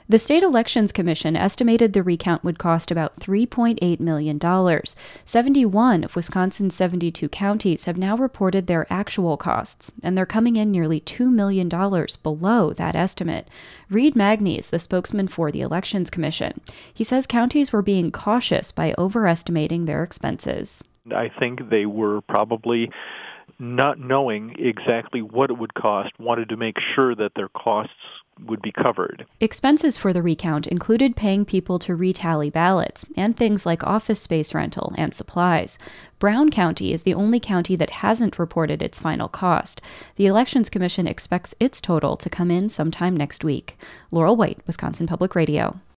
The State Elections Commission estimated the recount would cost about $3.8 million. 71 of Wisconsin's 72 counties have now reported their actual costs, and they're coming in nearly $2 million below that estimate. Reed Magny is the spokesman for the Elections Commission. He says counties were being cautious by overestimating their expenses. I think they were probably not knowing exactly what it would cost, wanted to make sure that their costs would be covered. Expenses for the recount included paying people to retally ballots and things like office space rental and supplies. Brown County is the only county that hasn't reported its final cost. The Elections Commission expects its total to come in sometime next week. Laurel White, Wisconsin Public Radio.